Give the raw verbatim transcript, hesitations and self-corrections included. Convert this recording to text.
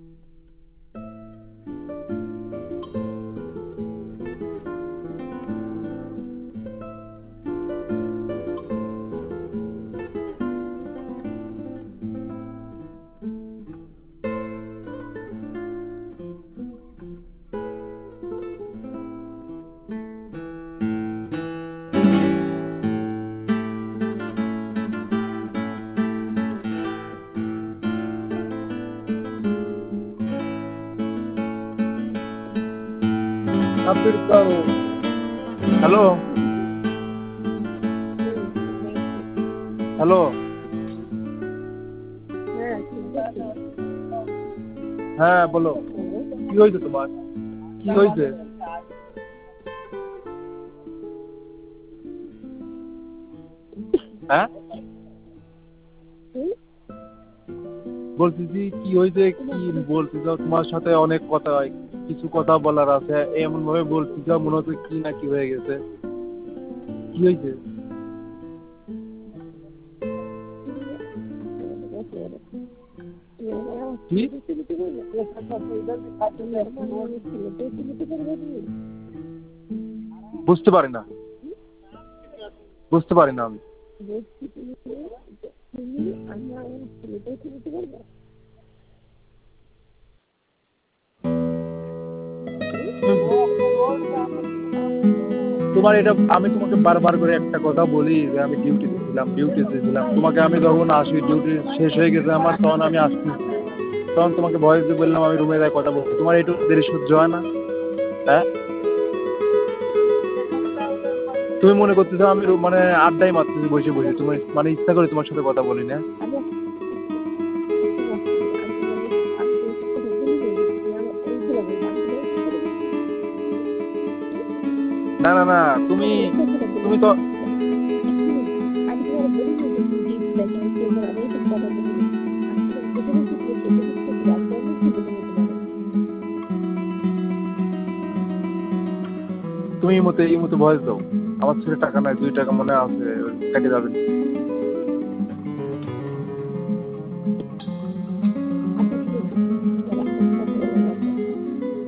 Hello hello হ্যাঁ বলো, কি হয়েছে তোমার? কি হয়েছে? হ্যাঁ বলতেছি কি হয়েছে, কি বলতে চাও? তোমার সাথে অনেক কথা, কিছু কথা বলার আছে। এমন ভাবে বলতে চাও মনে হচ্ছে কি না কি হয়ে গেছে। কি হয়েছে? কি বুঝতে পারি না, বুঝতে পারি না আমি। তোমার এটা আমি তোমাকে বারবার করে একটা কথা বলি যে আমি ডিউটিতে ছিলাম, ডিউটিতে ছিলাম। তোমাকে আমি যখন আসি, ডিউটি শেষ হয়ে গেছে আমার, তখন আমি আসছি, তখন তোমাকে ভয়েস দিয়ে বললাম আমি রুমে যাই কথা বলছি। তোমার একটু দেরি সহ্য হয় না? হ্যাঁ তুমি মনে করতেছো আমি রু- মানে আড্ডাই মারতেছি বসে বসে, তুমি মানে ইচ্ছা করে তোমার সাথে কথা বলি না। না না না, তুমি তুমি তো তুমি এই মতো এই মতো ভয়েস দাও। আমার ছেলে টাকা নাই, দুই টাকা মনে আছে, কেটে যাবে।